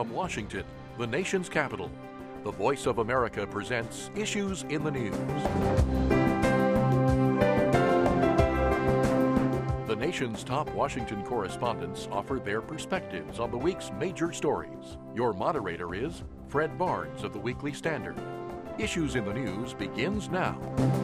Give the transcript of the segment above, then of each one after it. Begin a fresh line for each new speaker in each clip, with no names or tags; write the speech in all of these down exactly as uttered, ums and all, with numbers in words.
From Washington, the nation's capital, the Voice of America presents Issues in the News. The nation's top Washington correspondents offer their perspectives on the week's major stories. Your moderator is Fred Barnes of the Weekly Standard. Issues in the News begins now.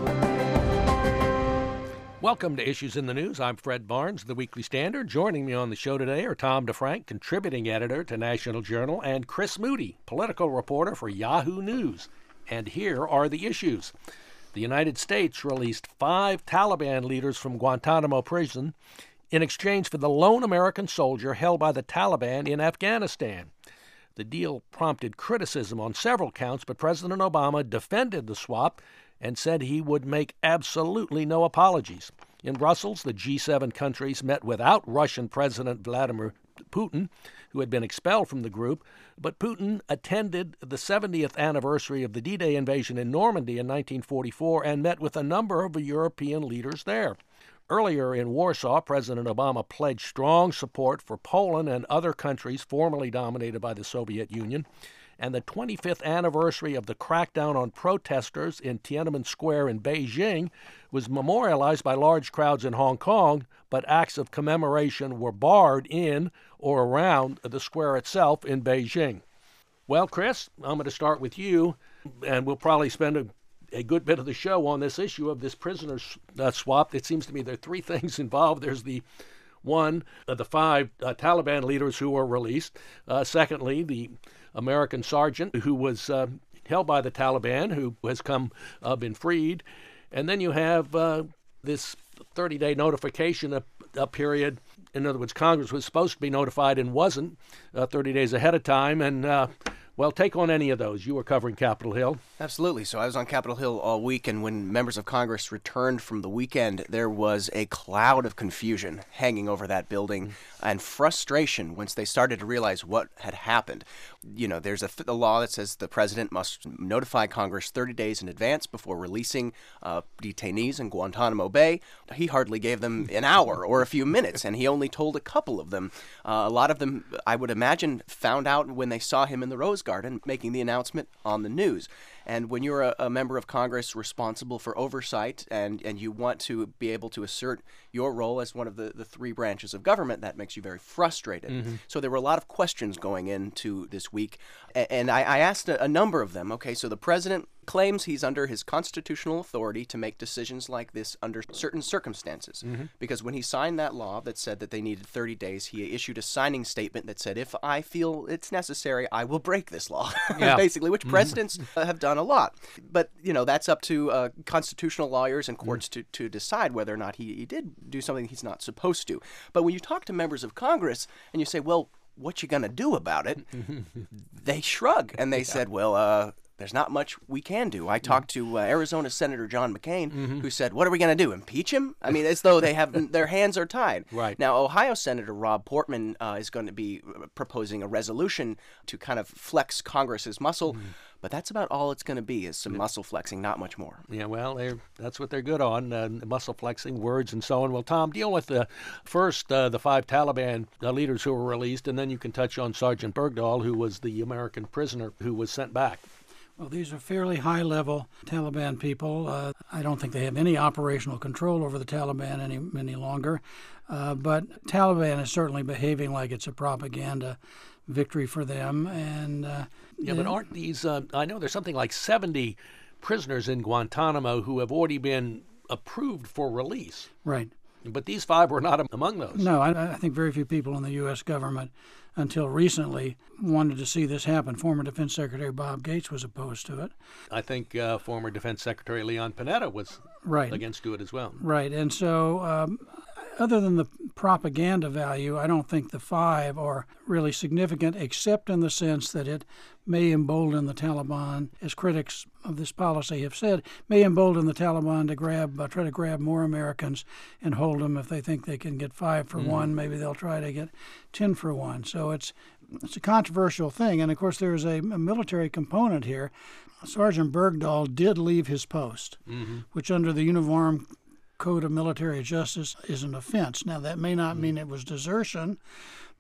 Welcome to Issues in the News. I'm Fred Barnes, the Weekly Standard. Joining me on the show today are Tom DeFrank, contributing editor to National Journal, and Chris Moody, political reporter for Yahoo News. And here are the issues. The United States released five Taliban leaders from Guantanamo prison in exchange for the lone American soldier held by the Taliban in Afghanistan. The deal prompted criticism on several counts, but President Obama defended the swap and said he would make absolutely no apologies. In Brussels, the G seven countries met without Russian President Vladimir Putin, who had been expelled from the group, but Putin attended the seventieth anniversary of the D-Day invasion in Normandy in nineteen forty-four and met with a number of European leaders there. Earlier in Warsaw, President Obama pledged strong support for Poland and other countries formerly dominated by the Soviet Union. And the twenty-fifth anniversary of the crackdown on protesters in Tiananmen Square in Beijing was memorialized by large crowds in Hong Kong, but acts of commemoration were barred in or around the square itself in Beijing. Well, Chris, I'm going to start with you, and we'll probably spend a, a good bit of the show on this issue of this prisoner uh, swap. It seems to me there are three things involved. There's the one, uh, the five uh, Taliban leaders who were released. Uh, secondly, the American sergeant who was uh, held by the Taliban, who has come, uh, been freed. And then you have uh, this thirty-day notification uh, uh, period. In other words, Congress was supposed to be notified and wasn't uh, thirty days ahead of time. And, uh, well, take on any of those. You were covering Capitol Hill.
Absolutely. So I was on Capitol Hill all week, and when members of Congress returned from the weekend, there was a cloud of confusion hanging over that building mm-hmm. and frustration once they started to realize what had happened. You know, there's a, th- a law that says the president must notify Congress thirty days in advance before releasing uh, detainees in Guantanamo Bay. He hardly gave them an hour or a few minutes, and he only told a couple of them. Uh, a lot of them, I would imagine, found out when they saw him in the Rose Garden making the announcement on the news. And when you're a, a member of Congress responsible for oversight and, and you want to be able to assert your role as one of the, the three branches of government, that makes you very frustrated. Mm-hmm. So there were a lot of questions going into this week. And, and I, I asked a, a number of them. Okay, so the president claims he's under his constitutional authority to make decisions like this under certain circumstances. Mm-hmm. Because when he signed that law that said that they needed thirty days, he issued a signing statement that said, if I feel it's necessary, I will break this law, yeah. basically, which presidents mm-hmm. have done a lot. But, you know, that's up to uh, constitutional lawyers and courts mm-hmm. to, to decide whether or not he, he did do something he's not supposed to. But when you talk to members of Congress and you say, well, what you going to do about it? They shrug and they yeah. said, well, uh, there's not much we can do. I talked to uh, Arizona Senator John McCain, mm-hmm. who said, what are we going to do, impeach him? I mean, as though they have their hands are tied.
Right.
Now, Ohio Senator Rob Portman uh, is going to be proposing a resolution to kind of flex Congress's muscle, mm-hmm. but that's about all it's going to be, is some yeah. muscle flexing, not much more.
Yeah, well, they're, that's what they're good on, uh, muscle flexing, words, and so on. Well, Tom, deal with the first, uh, the five Taliban uh, leaders who were released, and then you can touch on Sergeant Bergdahl, who was the American prisoner who was sent back.
Well, these are fairly high-level Taliban people. Uh, I don't think they have any operational control over the Taliban any any longer. Uh, but Taliban is certainly behaving like it's a propaganda victory for them. And uh,
yeah, but aren't these? Uh, I know there's something like seventy prisoners in Guantanamo who have already been approved for release.
Right.
But these five were not among those.
No, I, I think very few people in the U S government until recently wanted to see this happen. Former Defense Secretary Bob Gates was opposed to it.
I think uh, former Defense Secretary Leon Panetta was
right.
against it as well.
Right. And so um, other than the propaganda value, I don't think the five are really significant, except in the sense that it may embolden the Taliban, as critics of this policy have said, may embolden the Taliban to grab, uh, try to grab more Americans and hold them. If they think they can get five for mm. one, maybe they'll try to get ten for one. So it's it's a controversial thing. And, of course, there is a, a military component here. Sergeant Bergdahl did leave his post, mm-hmm. which under the Uniform Code of Military Justice is an offense. Now, that may not mm. mean it was desertion,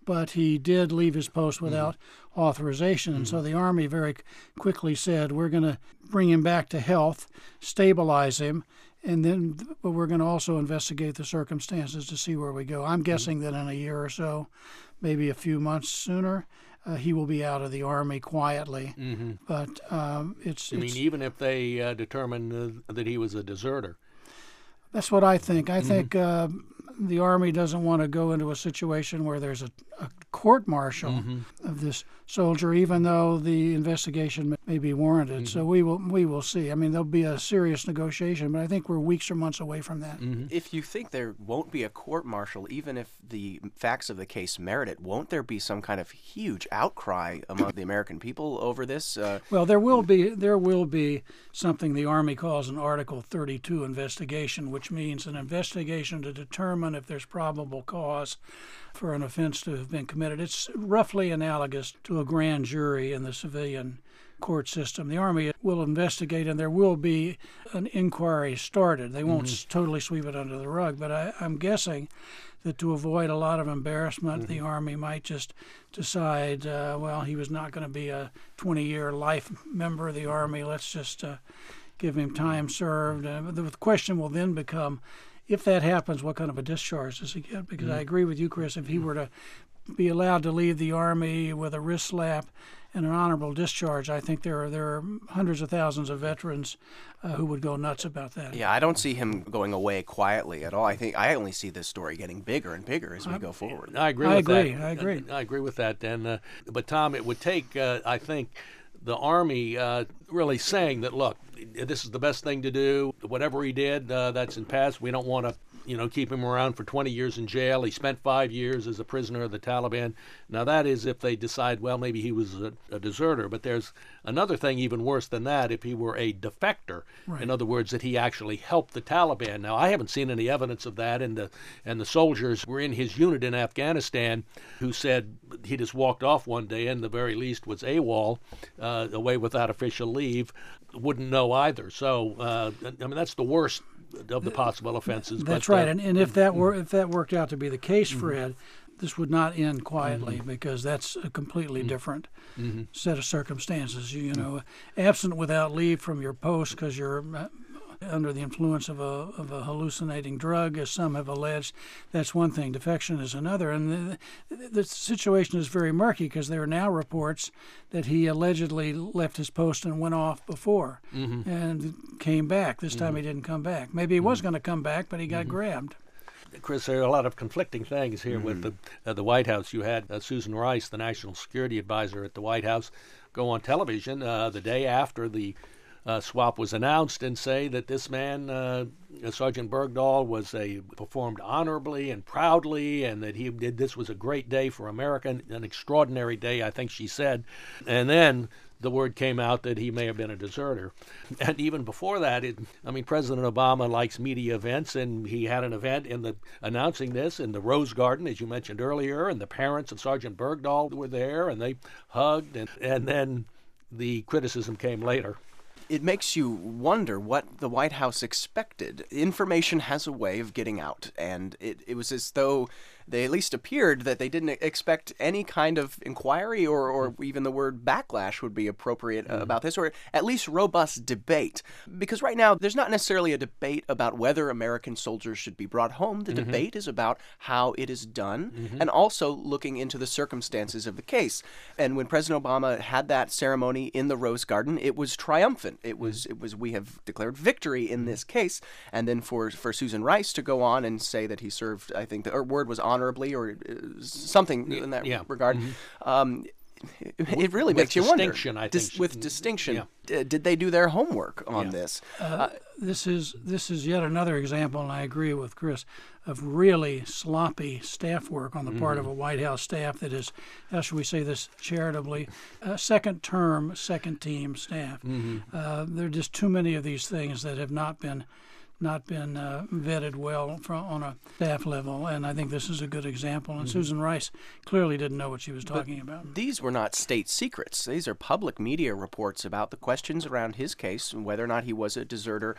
but he did leave his post without mm-hmm. authorization. And mm-hmm. so the Army very quickly said, we're going to bring him back to health, stabilize him, and then but we're going to also investigate the circumstances to see where we go. I'm guessing mm-hmm. that in a year or so, maybe a few months sooner, uh, he will be out of the Army quietly. Mm-hmm. But um, it's...
I
it's,
mean, even if they uh, determine uh, that he was a deserter.
That's what I think. I mm-hmm. think uh, the Army doesn't want to go into a situation where there's a, a court-martial mm-hmm. of this soldier, even though the investigation may be warranted. Mm-hmm. So we will we will see. I mean, there'll be a serious negotiation, but I think we're weeks or months away from that.
Mm-hmm. If you think there won't be a court-martial, even if the facts of the case merit it, won't there be some kind of huge outcry among the American people over this? Uh,
well, there will be there will be something the Army calls an Article thirty-two investigation, which means an investigation to determine if there's probable cause for an offense to have been committed. It's roughly analogous to a grand jury in the civilian court system. The Army will investigate, and there will be an inquiry started. They won't mm-hmm. totally sweep it under the rug, but I, I'm guessing that to avoid a lot of embarrassment, mm-hmm. the Army might just decide, uh, well, he was not going to be a twenty-year life member of the Army. Let's just uh, give him time served. Uh, the question will then become, if that happens, what kind of a discharge does he get? Because mm-hmm. I agree with you, Chris, if he were to be allowed to leave the Army with a wrist slap and an honorable discharge, I think there are there are hundreds of thousands of veterans uh, who would go nuts about that.
Yeah, I don't see him going away quietly at all. I think I only see this story getting bigger and bigger as we I, go forward.
I agree
I
with
agree,
that.
I agree.
I, I agree with that. And uh, but Tom, it would take, uh, I think, the Army uh, really saying that, look, this is the best thing to do. Whatever he did, uh, that's in past. We don't want to, you know, keep him around for twenty years in jail. He spent five years as a prisoner of the Taliban. Now, that is if they decide, well, maybe he was a, a deserter. But there's another thing even worse than that, if he were a defector. Right. In other words, that he actually helped the Taliban. Now, I haven't seen any evidence of that, and the, and the soldiers were in his unit in Afghanistan who said he just walked off one day and the very least was AWOL, uh, away without official leave, wouldn't know either. So, uh, I mean, that's the worst of the possible offenses.
That's
but,
right,
uh,
and, and if that were if that worked out to be the case, Fred, this would not end quietly mm-hmm. because that's a completely mm-hmm. different mm-hmm. set of circumstances. You, you know, absent without leave from your post because you're uh, under the influence of a of a hallucinating drug, as some have alleged, that's one thing. Defection is another, and the, the situation is very murky because there are now reports that he allegedly left his post and went off before mm-hmm. and came back. This time mm-hmm. he didn't come back. Maybe he was going to come back, but he got mm-hmm. grabbed.
Chris, there are a lot of conflicting things here mm-hmm. with the uh, the White House. You had uh, Susan Rice, the National Security Advisor at the White House, go on television uh, the day after the Uh, swap was announced and say that this man, uh, Sergeant Bergdahl, was a performed honorably and proudly, and that he did this was a great day for America, an extraordinary day, I think she said. And then the word came out that he may have been a deserter. And even before that, it, I mean, President Obama likes media events, and he had an event in the announcing this in the Rose Garden, as you mentioned earlier, and the parents of Sergeant Bergdahl were there, and they hugged, and, and then the criticism came later.
It makes you wonder what the White House expected. Information has a way of getting out, and it, it was as though they at least appeared that they didn't expect any kind of inquiry or, or even the word backlash would be appropriate mm-hmm. about this, or at least robust debate. Because right now, there's not necessarily a debate about whether American soldiers should be brought home. The mm-hmm. debate is about how it is done mm-hmm. and also looking into the circumstances of the case. And when President Obama had that ceremony in the Rose Garden, it was triumphant. It was, it was we have declared victory in this case. And then for, for Susan Rice to go on and say that he served, I think the her word was honorably or something in that
yeah.
regard,
mm-hmm.
um, it, it really
with
makes you wonder.
I think.
Dis, with distinction,
yeah.
d- did they do their homework on
yeah.
this?
Uh,
uh,
this is this is yet another example, and I agree with Chris, of really sloppy staff work on the mm-hmm. part of a White House staff that is, how should we say this charitably, uh, second term, second team staff. Mm-hmm. Uh, there are just too many of these things that have not been not been uh, vetted well from, on a staff level, and I think this is a good example. And mm-hmm. Susan Rice clearly didn't know what she was talking
but
about.
These were not state secrets. These are public media reports about the questions around his case and whether or not he was a deserter.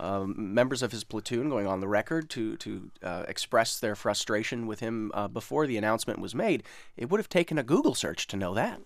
um, members of his platoon going on the record to to uh, express their frustration with him uh, before the announcement was made. It would have taken a Google search to know that.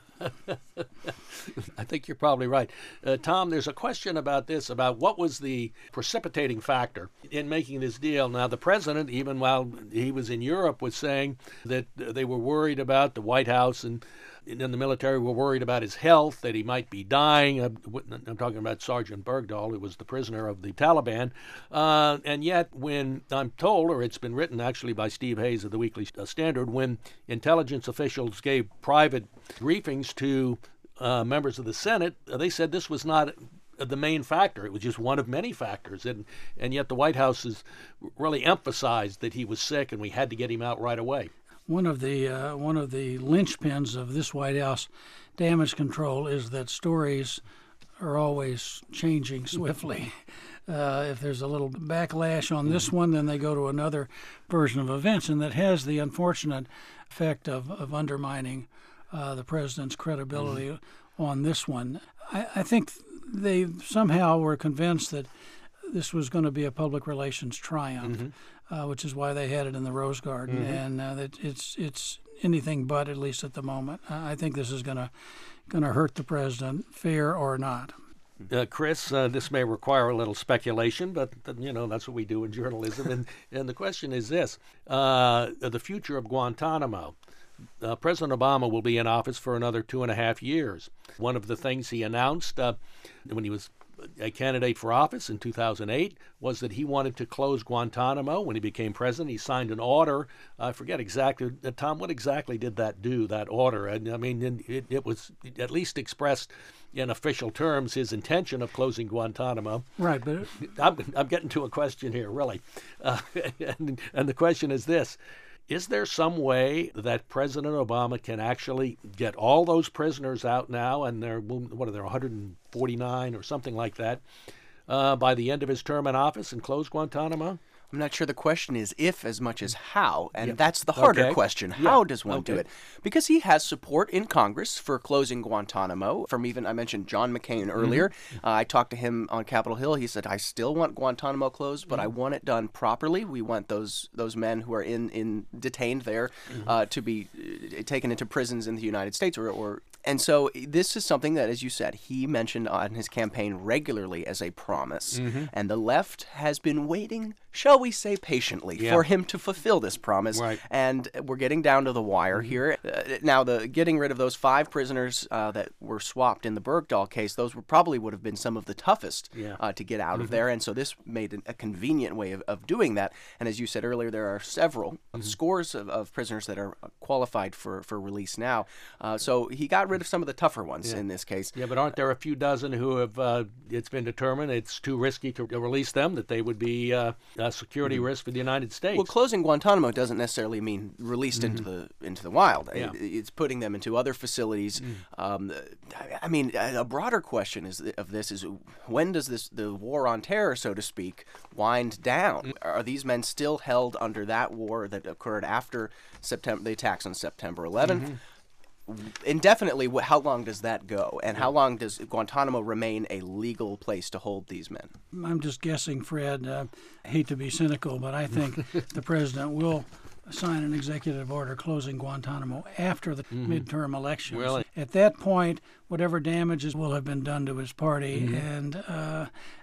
I think you're probably right. Uh, Tom, there's a question about this, about what was the precipitating factor in making this deal. Now, the president, even while he was in Europe, was saying that they were worried about the White House and and the military were worried about his health, that he might be dying. I'm talking about Sergeant Bergdahl, who was the prisoner of the Taliban. Uh, and yet, when I'm told, or it's been written actually by Steve Hayes of the Weekly Standard, when intelligence officials gave private briefings to uh, members of the Senate, they said this was not the main factor. It was just one of many factors. And, and yet the White House has really emphasized that he was sick and we had to get him out right away.
One of the uh, one of the linchpins of this White House damage control is that stories are always changing swiftly. Uh, if there's a little backlash on this one, then they go to another version of events, and that has the unfortunate effect of, of undermining uh, the president's credibility mm-hmm. on this one. I, I think they somehow were convinced that this was going to be a public relations triumph. Mm-hmm. Uh, which is why they had it in the Rose Garden, mm-hmm. and uh, that it's it's anything but, at least at the moment. Uh, I think this is going to going to hurt the president, fair or not.
Uh, Chris, uh, this may require a little speculation, but you know that's what we do in journalism. and and the question is this: uh, the future of Guantanamo. Uh, President Obama will be in office for another two and a half years. One of the things he announced uh, when he was a candidate for office in two thousand eight was that he wanted to close Guantanamo. When he became president, he signed an order. I forget exactly, uh, Tom, what exactly did that do, that order? And, I mean, it, it was at least expressed in official terms his intention of closing Guantanamo.
Right, but
I'm, I'm getting to a question here, really. Uh, and, and the question is this. Is there some way that President Obama can actually get all those prisoners out now, and they're, what are there, one hundred forty-nine or something like that, uh, by the end of his term in office and close Guantanamo?
I'm not sure the question is if as much as how, and
yeah.
that's the harder
okay.
question. How
yeah.
does one
okay.
do it? Because he has support in Congress for closing Guantanamo. From even, I mentioned John McCain earlier. Mm-hmm. Uh, I talked to him on Capitol Hill. He said, I still want Guantanamo closed, but mm-hmm. I want it done properly. We want those those men who are in, in detained there mm-hmm. uh, to be uh, taken into prisons in the United States or, or And so this is something that, as you said, he mentioned on his campaign regularly as a promise. Mm-hmm. And the left has been waiting, shall we say patiently, yeah. for him to fulfill this promise.
Right.
And we're getting down to the wire mm-hmm. here. Uh, now, the getting rid of those five prisoners uh, that were swapped in the Bergdahl case, those were probably would have been some of the toughest
yeah.
uh, to get out mm-hmm. of there. And so this made an, a convenient way of, of doing that. And as you said earlier, there are several mm-hmm. scores of, of prisoners that are qualified for, for release now. Uh, so he got rid of some of the tougher ones
yeah.
in this case.
Yeah, but aren't there a few dozen who have, uh, it's been determined it's too risky to release them, that they would be uh, a security mm-hmm. risk for the United States?
Well, closing Guantanamo doesn't necessarily mean released mm-hmm. into the into the wild.
Yeah.
It, it's putting them into other facilities. Mm. Um, I, I mean, a broader question is of this is when does this the war on terror, so to speak, wind down? Mm. Are these men still held under that war that occurred after September, the attacks on September eleventh? Mm-hmm. Indefinitely, how long does that go? And how long does Guantanamo remain a legal place to hold these men?
I'm just guessing, Fred. Uh, I hate to be cynical, but I think the president will sign an executive order closing Guantanamo after the mm-hmm. midterm elections.
Really?
At that point, whatever damages will have been done to his party. Mm-hmm. And uh,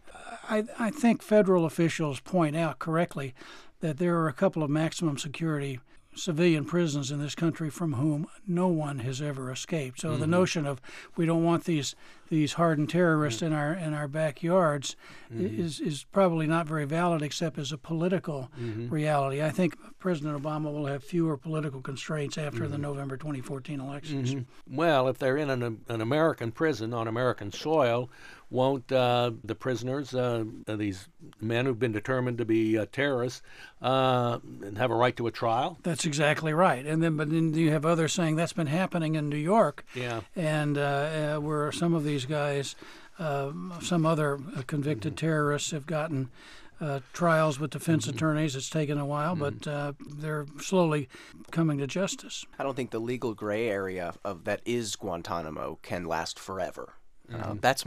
I, I think federal officials point out correctly that there are a couple of maximum security civilian prisons in this country from whom no one has ever escaped. So mm-hmm. the notion of we don't want these these hardened terrorists mm-hmm. in our in our backyards mm-hmm. is is probably not very valid, except as a political mm-hmm. reality. I think President Obama will have fewer political constraints after mm-hmm. the November twenty fourteen elections.
Mm-hmm. Well, if they're in an, an American prison on American soil, won't uh, the prisoners, uh, these men who've been determined to be uh, terrorists, uh, have a right to a trial?
That's exactly right. And then, but then you have others saying that's been happening in New York.
Yeah.
And uh, uh, where some of these guys, uh, some other convicted mm-hmm. terrorists have gotten uh, trials with defense mm-hmm. attorneys. It's taken a while, mm-hmm. but uh, they're slowly coming to justice.
I don't think the legal gray area of that is Guantanamo can last forever. Mm-hmm. Uh, that's my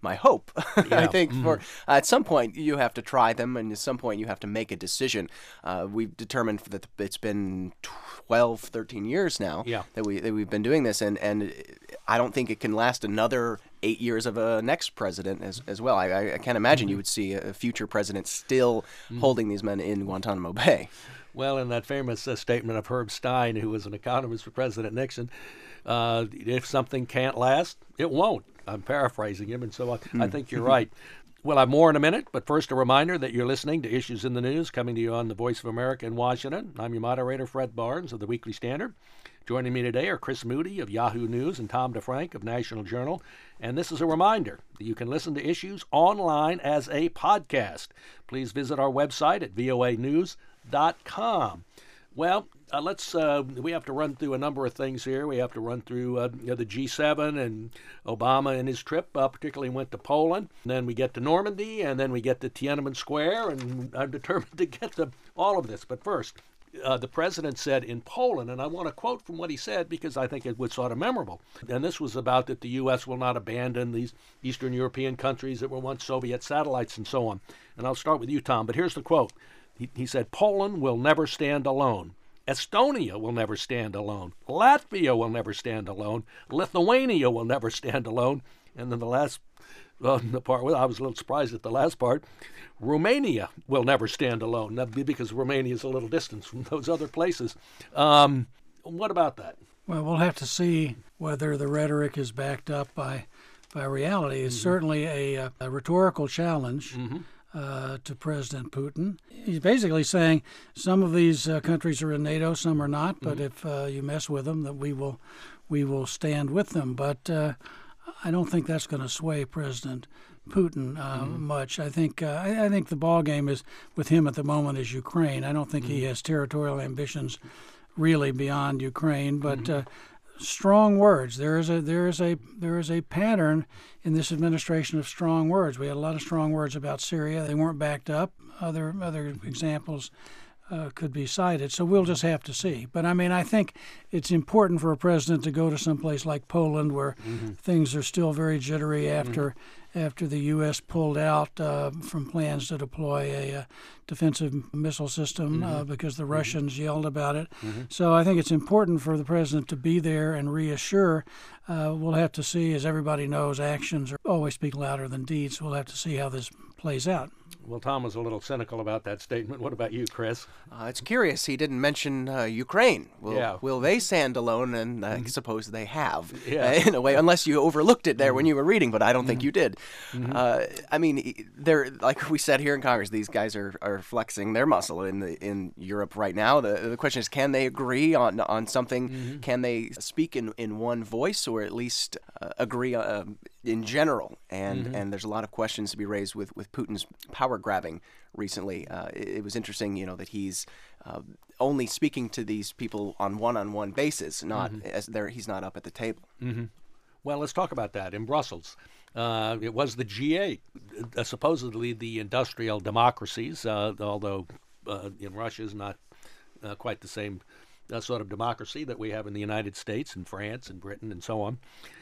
my hope.
Yeah.
I think
mm-hmm.
for uh, at some point you have to try them, and at some point you have to make a decision. Uh, we've determined that it's been twelve, thirteen years now
yeah.
that we that we've been doing this, and and I don't think it can last another eight years of a next president as as well. I, I can't imagine mm-hmm. you would see a future president still mm-hmm. holding these men in Guantanamo Bay.
Well, in that famous uh, statement of Herb Stein, who was an economist for President Nixon, uh, if something can't last, it won't. I'm paraphrasing him, and so I, mm-hmm. I think you're right. We'll have more in a minute, but first a reminder that you're listening to Issues in the News, coming to you on the Voice of America in Washington. I'm your moderator, Fred Barnes of the Weekly Standard. Joining me today are Chris Moody of Yahoo News and Tom DeFrank of National Journal. And this is a reminder that you can listen to Issues online as a podcast. Please visit our website at v o a news dot com. Well, uh, let's. Uh, we have to run through a number of things here. We have to run through uh, you know, the G seven and Obama and his trip, uh, particularly went to Poland. And then we get to Normandy, and then we get to Tiananmen Square, and I'm determined to get to all of this. But first, uh, the president said in Poland, and I want to quote from what he said because I think it was sort of memorable. And this was about that the U S will not abandon these Eastern European countries that were once Soviet satellites and so on. And I'll start with you, Tom, but here's the quote. He, he said, Poland will never stand alone. Estonia will never stand alone. Latvia will never stand alone. Lithuania will never stand alone. And then the last uh, the part, well, I was a little surprised at the last part, Romania will never stand alone, because Romania is a little distance from those other places. Um, what about that?
Well, we'll have to see whether the rhetoric is backed up by, by reality. It's mm-hmm. certainly a, a rhetorical challenge. Mm-hmm. Uh, to President Putin. He's basically saying some of these uh, countries are in NATO, some are not, but mm-hmm. if uh, you mess with them, that we will we will stand with them. But uh, I don't think that's going to sway President Putin uh, mm-hmm. much. I think uh, I, I think the ball game is with him at the moment is Ukraine. I don't think mm-hmm. he has territorial ambitions really beyond Ukraine, but mm-hmm. uh, strong words. There is a there is a there is a pattern in this administration of strong words. We had a lot of strong words about Syria. They weren't backed up. Other other examples uh, could be cited. So we'll just have to see. But I mean, I think it's important for a president to go to some place like Poland, where mm-hmm. things are still very jittery after mm-hmm. after the U S pulled out uh, from plans to deploy a uh, defensive missile system mm-hmm. uh, because the Russians mm-hmm. yelled about it. Mm-hmm. So I think it's important for the president to be there and reassure. Uh, we'll have to see, as everybody knows, actions are always speak louder than deeds. We'll have to see how this plays out.
Well, Tom was a little cynical about that statement. What about you, Chris?
Uh, it's curious. He didn't mention uh, Ukraine. Will,
yeah.
will they stand alone? And I mm-hmm. suppose they have,
yeah.
uh, in a way, unless you overlooked it there mm-hmm. when you were reading, but I don't mm-hmm. think you did.
Mm-hmm.
Uh, I mean, they're like we said here in Congress, these guys are, are flexing their muscle in the in Europe right now. The the question is, can they agree on on something? Mm-hmm. Can they speak in, in one voice, or at least uh, agree uh, in general? And mm-hmm. and there's a lot of questions to be raised with, with Putin's power grabbing recently. Uh, it, it was interesting, you know, that he's uh, only speaking to these people on one-on-one basis, not mm-hmm. as they're, he's not up at the table.
Mm-hmm. Well, let's talk about that. In Brussels, uh, it was the G eight, uh, supposedly the industrial democracies, uh, although uh, in Russia is not uh, quite the same uh, sort of democracy that we have in the United States and France and Britain and so on.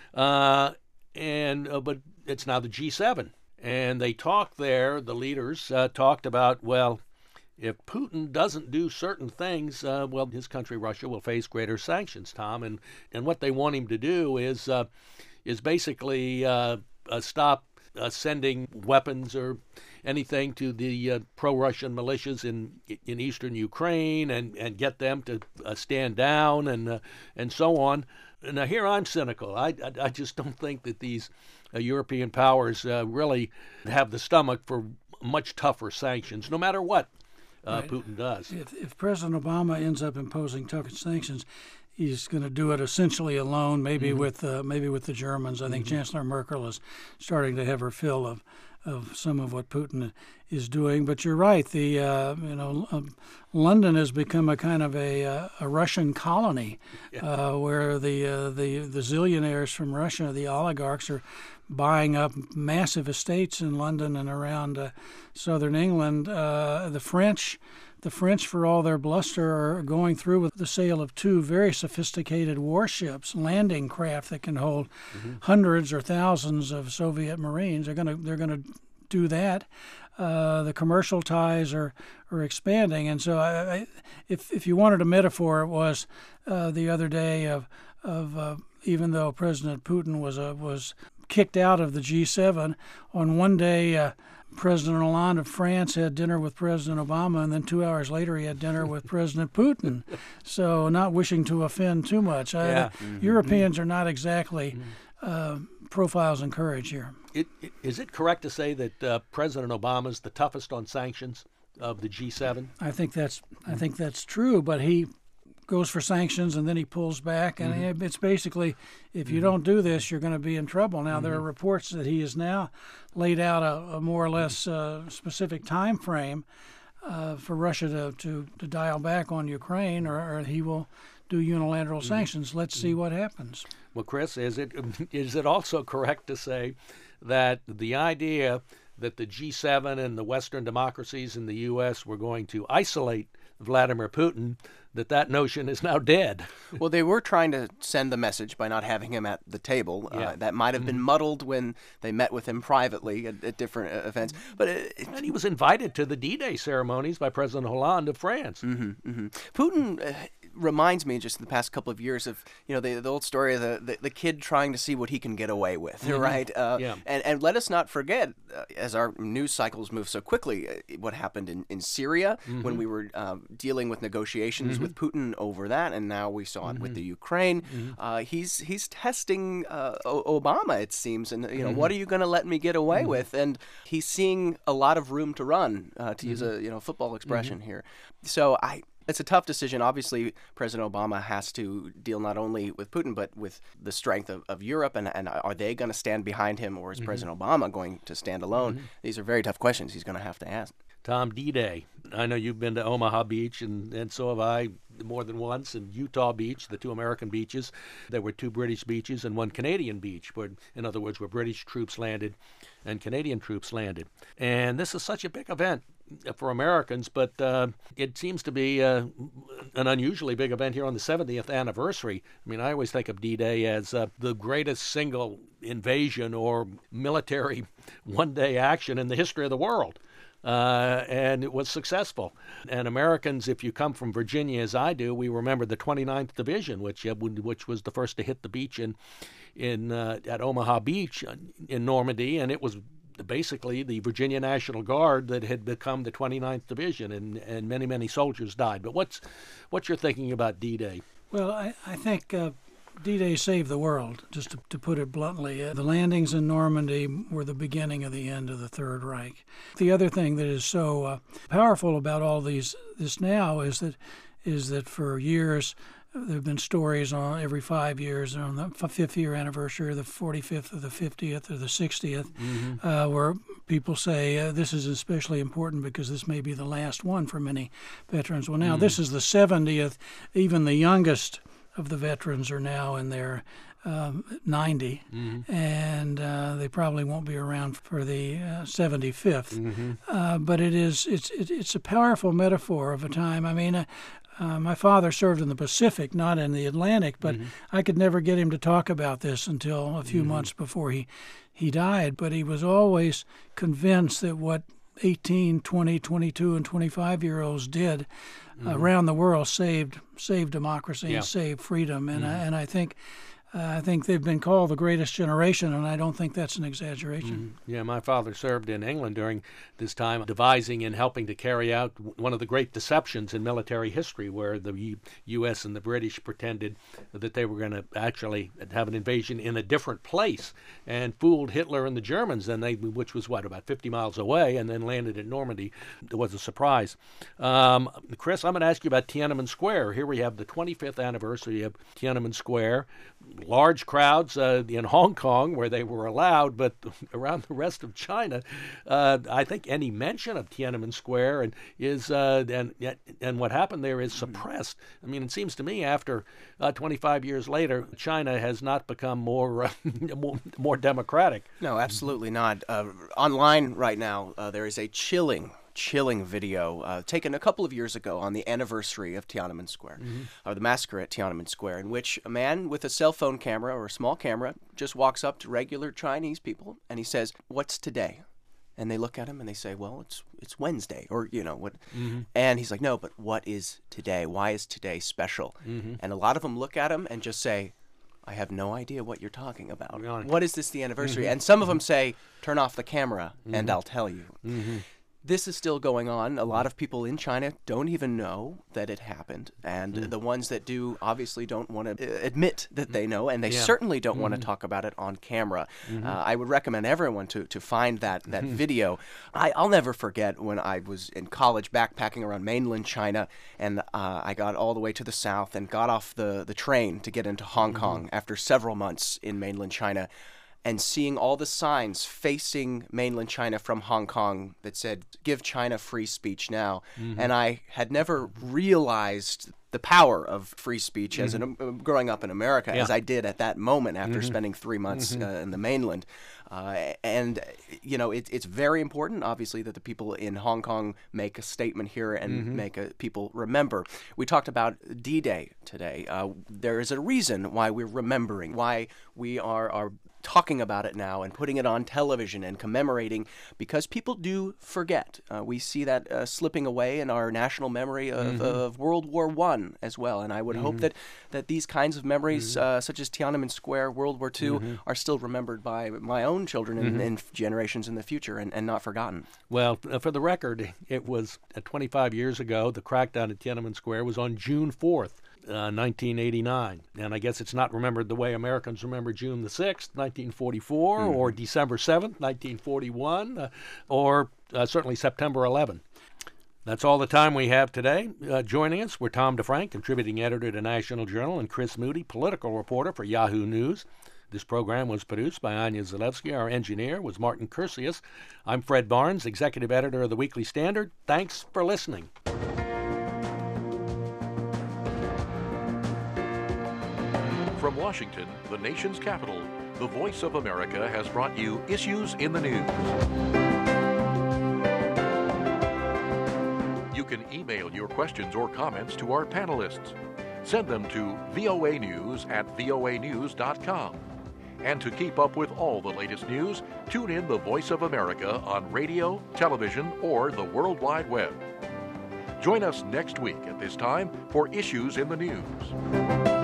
Uh, and uh, but it's now the G seven. And they talked there, the leaders uh, talked about, well, if Putin doesn't do certain things, uh, well, his country, Russia, will face greater sanctions, Tom. And, and what they want him to do is uh, is basically uh, uh, stop uh, sending weapons or anything to the uh, pro-Russian militias in in eastern Ukraine and, and get them to uh, stand down and uh, and so on. Now, here I'm cynical. I, I, I just don't think that these uh, European powers uh, really have the stomach for much tougher sanctions, no matter what uh, right. Putin does.
If, if President Obama ends up imposing tougher sanctions, he's going to do it essentially alone, maybe mm-hmm. with uh, maybe with the Germans. I think mm-hmm. Chancellor Merkel is starting to have her fill of of some of what Putin is doing. But you're right. The uh, you know um, London has become a kind of a uh, a Russian colony, yeah. uh, where the uh, the the zillionaires from Russia, the oligarchs, are buying up massive estates in London and around uh, southern England. Uh, the French The French, for all their bluster, are going through with the sale of two very sophisticated warships, landing craft that can hold mm-hmm. hundreds or thousands of Soviet Marines. They're going to they're going to do that. Uh, the commercial ties are, are expanding, and so I, I, if if you wanted a metaphor, it was uh, the other day of of uh, even though President Putin was uh, was kicked out of the G seven, on one day uh, President Hollande of France had dinner with President Obama, and then two hours later he had dinner with President Putin. So, not wishing to offend too much, I,
yeah.
mm-hmm. Europeans are not exactly uh, profiles in courage here.
It, it, is it correct to say that uh, President Obama is the toughest on sanctions of the G seven?
I think that's I think that's true, but he goes for sanctions and then he pulls back, and mm-hmm. it's basically, if you mm-hmm. don't do this, you're going to be in trouble. Now, mm-hmm. there are reports that he has now laid out a, a more or less uh, specific time frame uh, for Russia to, to, to dial back on Ukraine, or, or he will do unilateral mm-hmm. sanctions. Let's mm-hmm. see what happens.
Well, Chris, is it is it also correct to say that the idea that the G seven and the Western democracies in the U S were going to isolate Vladimir Putin, that that notion is now dead?
Well, they were trying to send the message by not having him at the table.
Yeah.
Uh, that might have been mm-hmm. muddled when they met with him privately at, at different uh, events. But it, it,
and he was invited to the D-Day ceremonies by President Hollande of France.
Mm-hmm, mm-hmm. Putin uh, reminds me, just in the past couple of years, of you know the, the old story of the, the, the kid trying to see what he can get away with, mm-hmm. right? Uh,
yeah.
And and let us not forget, uh, as our news cycles move so quickly, uh, what happened in, in Syria mm-hmm. when we were uh, dealing with negotiations mm-hmm. with Putin over that, and now we saw it mm-hmm. with the Ukraine. Mm-hmm. Uh, he's he's testing uh, o- Obama, it seems, and you know mm-hmm. what are you going to let me get away mm-hmm. with? And he's seeing a lot of room to run, uh, to mm-hmm. use a you know football expression mm-hmm. here. So I. It's a tough decision. Obviously, President Obama has to deal not only with Putin, but with the strength of, of Europe. And, and are they going to stand behind him, or is mm-hmm. President Obama going to stand alone? Mm-hmm. These are very tough questions he's going to have to ask.
Tom, D-Day. I know you've been to Omaha Beach, and, and so have I more than once, and Utah Beach, the two American beaches. There were two British beaches and one Canadian beach, where, in other words, where British troops landed and Canadian troops landed. And this is such a big event for Americans, but uh, it seems to be uh, an unusually big event here on the seventieth anniversary. I mean, I always think of D-Day as uh, the greatest single invasion or military one-day action in the history of the world. Uh, and it was successful. And Americans, if you come from Virginia as I do, we remember the twenty-ninth Division, which uh, which was the first to hit the beach in in uh, at Omaha Beach in Normandy, and it was basically the Virginia National Guard that had become the twenty-ninth Division, and, and many, many soldiers died. But what's what's your thinking about D-Day?
Well, I, I think uh, D-Day saved the world, just to, to put it bluntly. Uh, the landings in Normandy were the beginning of the end of the Third Reich. The other thing that is so uh, powerful about all these this now is that is that for years there have been stories on every five years on the fifth year anniversary, or the forty-fifth, or the fiftieth, or the sixtieth, mm-hmm. uh, where people say uh, this is especially important because this may be the last one for many veterans. Well, now mm-hmm. this is the seventieth. Even the youngest of the veterans are now in their um, ninety, mm-hmm. and uh, they probably won't be around for the uh, seventy-fifth. Mm-hmm. Uh, but it is it's it, it's a powerful metaphor of a time. I mean. Uh, Uh, my father served in the Pacific, not in the Atlantic, but mm-hmm. I could never get him to talk about this until a few mm-hmm. months before he, he died. But he was always convinced that what eighteen, twenty, twenty-two, and twenty-five-year-olds did mm-hmm. around the world saved saved democracy
yeah.
and saved freedom. And
mm-hmm.
I, and I think uh, I think they've been called the greatest generation, and I don't think that's an exaggeration.
Mm-hmm. Yeah, my father served in England during this time, devising and helping to carry out one of the great deceptions in military history, where the U S and the British pretended that they were going to actually have an invasion in a different place, and fooled Hitler and the Germans, and they, which was, what, about fifty miles away, and then landed at Normandy. It was a surprise. Um, Chris, I'm going to ask you about Tiananmen Square. Here we have the twenty-fifth anniversary of Tiananmen Square. Large crowds uh, in Hong Kong, where they were allowed, but around the rest of China, uh, I think any mention of Tiananmen Square and is uh, and and what happened there is suppressed. I mean, it seems to me after uh, twenty-five years later, China has not become more uh, more, more democratic.
No, absolutely not. Uh, online right now, uh, there is a chilling chilling video uh, taken a couple of years ago on the anniversary of Tiananmen Square, mm-hmm. or the massacre at Tiananmen Square, in which a man with a cell phone camera or a small camera just walks up to regular Chinese people and he says, "What's today?" And they look at him and they say, "Well, it's it's Wednesday," or, you know, what. Mm-hmm. And he's like, "No, but what is today? Why is today special?" Mm-hmm. And a lot of them look at him and just say, "I have no idea what you're talking about. Really? What is this, the anniversary?" Mm-hmm. And some of them say, "Turn off the camera mm-hmm. and I'll tell you." Mm-hmm. This is still going on. A lot of people in China don't even know that it happened. And mm. the ones that do obviously don't want to admit that they know, and they yeah. certainly don't mm-hmm. want to talk about it on camera. Mm-hmm. Uh, I would recommend everyone to, to find that, that mm-hmm. video. I, I'll never forget when I was in college backpacking around mainland China, and uh, I got all the way to the south and got off the, the train to get into Hong mm-hmm. Kong after several months in mainland China. And seeing all the signs facing mainland China from Hong Kong that said, "Give China free speech now." Mm-hmm. And I had never realized the power of free speech mm-hmm. as an, uh, growing up in America, yeah. as I did at that moment after mm-hmm. spending three months mm-hmm. uh, in the mainland. Uh, and, you know, it, it's very important, obviously, that the people in Hong Kong make a statement here and mm-hmm. make a, people remember. We talked about D-Day today. Uh, there is a reason why we're remembering, why we are, are talking about it now and putting it on television and commemorating, because people do forget. Uh, we see that uh, slipping away in our national memory of, mm-hmm. of World War One as well. And I would mm-hmm. hope that, that these kinds of memories, mm-hmm. uh, such as Tiananmen Square, World War Two, mm-hmm. are still remembered by my own children and, mm-hmm. and generations in the future, and, and not forgotten.
Well, uh, for the record, it was uh, twenty-five years ago. The crackdown at Tiananmen Square was on June fourth. Uh, nineteen eighty-nine, and I guess it's not remembered the way Americans remember June the sixth, nineteen forty-four, mm-hmm. or December seventh, nineteen forty-one, uh, or uh, certainly September eleventh. That's all the time we have today. Uh, joining us were Tom DeFrank, contributing editor to National Journal, and Chris Moody, political reporter for Yahoo News. This program was produced by Anya Zalewski. Our engineer was Martin Cursius. I'm Fred Barnes, executive editor of the Weekly Standard. Thanks for listening.
From Washington, the nation's capital, the Voice of America has brought you Issues in the News. You can email your questions or comments to our panelists. Send them to voa news at voa news dot com. And to keep up with all the latest news, tune in the Voice of America on radio, television, or the World Wide Web. Join us next week at this time for Issues in the News.